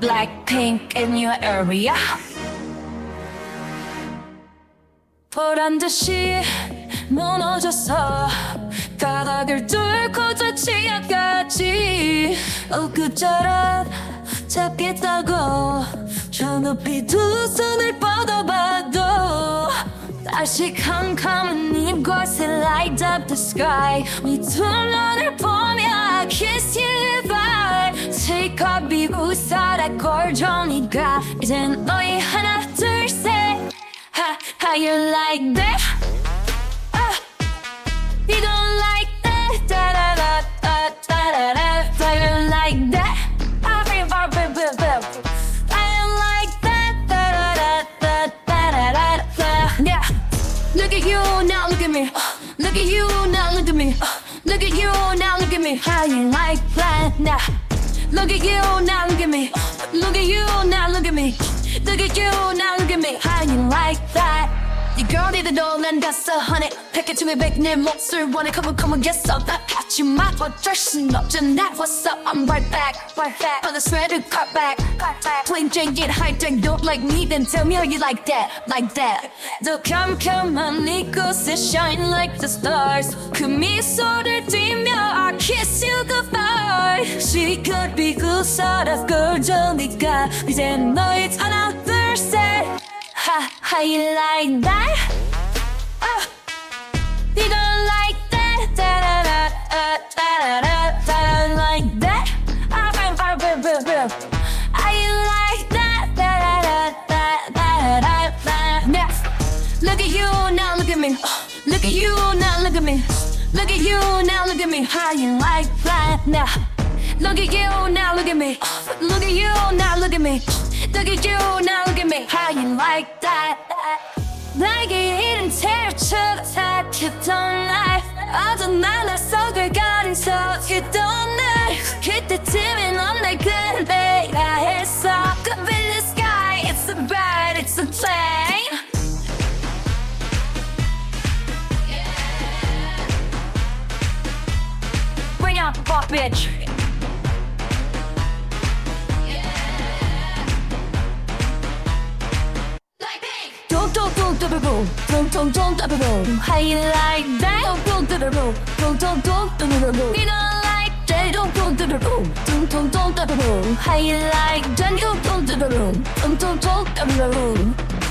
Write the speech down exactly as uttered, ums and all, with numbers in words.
Blackpink in your area. 보란 듯이 무너져서 바닥을 뚫고 저 지하까지 엊그처럼 잡겠다고 저 높이 두 손을 뻗어봐도 다시 캄캄한 이곳에 light up the sky 네 두 눈을 보며 kiss you goodbye Take off 비웃어라 꼴조니까 이젠 너희 하나 둘셋 How, how you like that? Uh, you don't like that? Da da da da da da da. How you like that? I feel far better. I like that. Da da da da da da da. Yeah. Look at you now, look at me. Look at you now, look at me. Look at you now, look at me. How you like that? Now. Look at you now, look at me. Look at you now, look at me. Look at you now, look at me. How you like that? Your girl need a doll and that's a honey. Pick it to me, big 내 몫을 원해. Come on, come on, get some. 나 하지마, 어쩔 순 없잖아. What's up? I'm right back, right back. But the sweater cut back, cut back. Plain Jane get high tech, don't like me, then tell me how you like that, like that. 더 캄캄한 이곳에 shine like the stars. 그 미소를 띠며 I kiss you goodbye. 시간 비웃어라 꼴조니까 이젠 너희 하나 둘 셋. How, how you like that? Uh, you don't like that? Da da da uh, da da da da like that? I feel far better. How you like that? Da da da da da da da. Yeah. Look at you now, look at me. Look at you now, look at me. Look at you now, look at me. How you like that now? Look at you now, look at me. Look at you now, look at me. Look at you now, look at me. How you like that? 나에게 이른 태초로 탓했던 날 어쩌나 날 속을 가린 서 있던 날 그때쯤에 넌 날 그대라 했어 Could be the sky, it's a bird, it's a plane Bring out the pop, bitch Don't don't don't don't don't How you like that? Don't don't don't don't don't don't don't don't You don't like that? Don't don't don't don't don't don't don't don't How you like that? Don't don't don't don't don't don't don't don't